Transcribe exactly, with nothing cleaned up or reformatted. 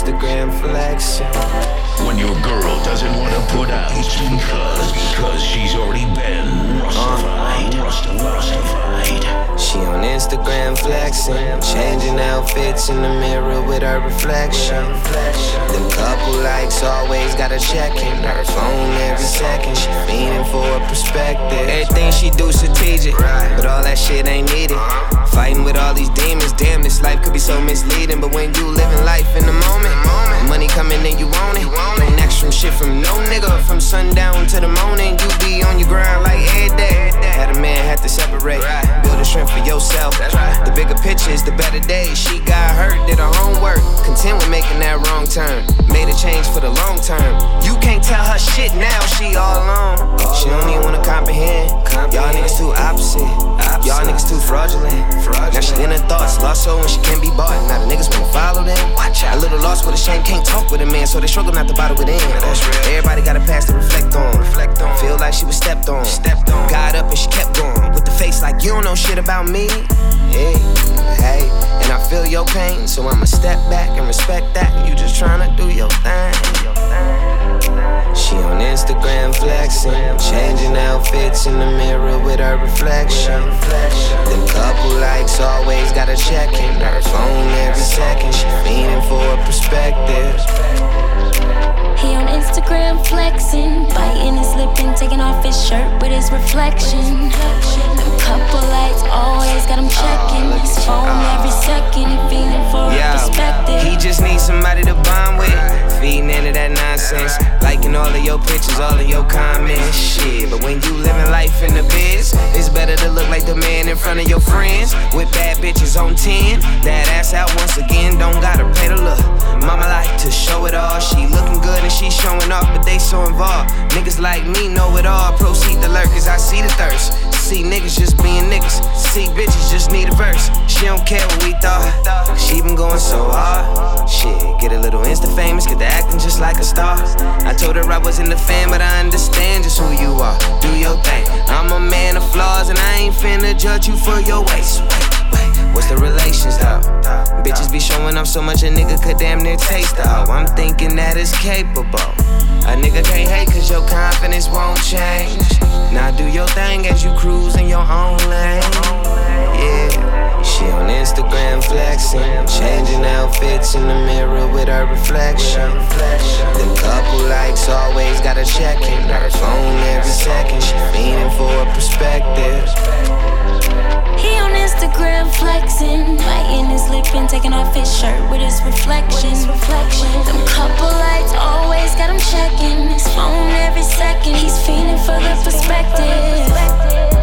Instagram flexing. When your girl doesn't want to put out, it's because, because she's already been rustified, uh, rustified. She on Instagram flexing, changing outfits in the mirror with her reflection. Them couple likes always got her checking, her phone every second. She fiending for a perspective. Everything she do strategic, but all that shit ain't needed. Fighting with all these demons, damn, this life could be so misleading. But when you living life in the moment, money coming in, you want it. No next from shit from no nigga. From sundown to the morning, you be on your grind like every day. Had a man had to separate, build a strength for yourself. The bigger picture is the better days. She got hurt, did her homework, content with making that wrong turn. Made a change for the long term. You can't tell her shit now, she all alone. She don't even wanna comprehend. Y'all niggas too opposite. Y'all niggas too fraudulent. Now she in her thoughts, lost soul when she can't be bought. Now the niggas wanna follow them. A little lost with a shame, can't talk with a man, so they struggle not to bottle it in. Everybody got a past to reflect on. Feel like she was stepped on. Got up and she kept going with the face like you don't know shit about me. Hey, hey, and I feel your pain, so I'ma step back and respect that. You just tryna do your thing. She on Instagram flexing, changing outfits in the mirror with her reflection. Them couple likes always got her checking, her phone every second. She fiending for a perspective. He on Instagram flexing, biting his lip and taking off his shirt with his reflection. Them couple lights always got him checking, his phone every second. He feeling for a perspective. He just needs somebody to bond with, feeding into that nonsense, liking all of your pictures, all of your comments. Shit, but when you living life in the biz, it's better to look like the man in front of your friends with bad bitches on ten. That ass out once again, don't gotta pay to look. Mama like to show it all. She looking good and she showing off, but they so involved. Niggas like me know it all. Proceed to lurk as I see the thirst. See niggas just being niggas. See bitches just need a verse. She don't care what we thought. She been going so hard. Shit, get a little Insta famous, get the acting just like a star. I told her I wasn't a fan, but I understand just who you are. Do your thing. I'm a man of flaws, and I ain't finna judge you for your waist. What's the relations though? Bitches be showing off so much a nigga could damn near taste though. I'm thinking that it's capable. A nigga can't hate cause your confidence won't change. Now do your thing as you cruise in your own lane. Yeah, she on Instagram flexing, changing outfits in the mirror with her reflection. Them couple likes always got her checking, her phone every second. She fiending for a perspective. He on Instagram flexing, biting his lip and taking off his shirt with his reflection. Them couple lights always got him checking, his phone every second. He's feeling for the perspective.